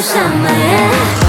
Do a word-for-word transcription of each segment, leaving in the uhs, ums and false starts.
summer.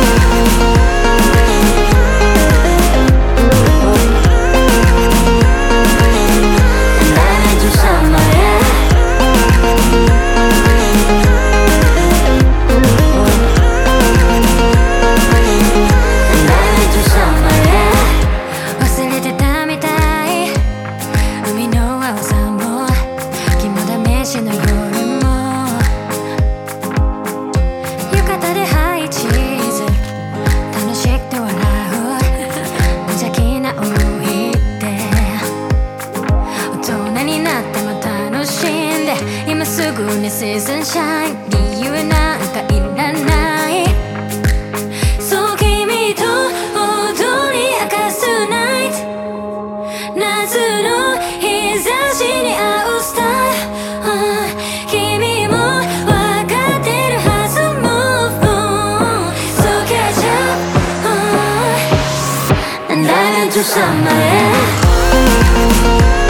今すぐにシーズンシャイン理由なんかいらないそう君と踊り明かすナイト夏の日差しに合うスタイル、uh, 君もわかってるはず Move on So catch up、uh, And dive into summer、yeah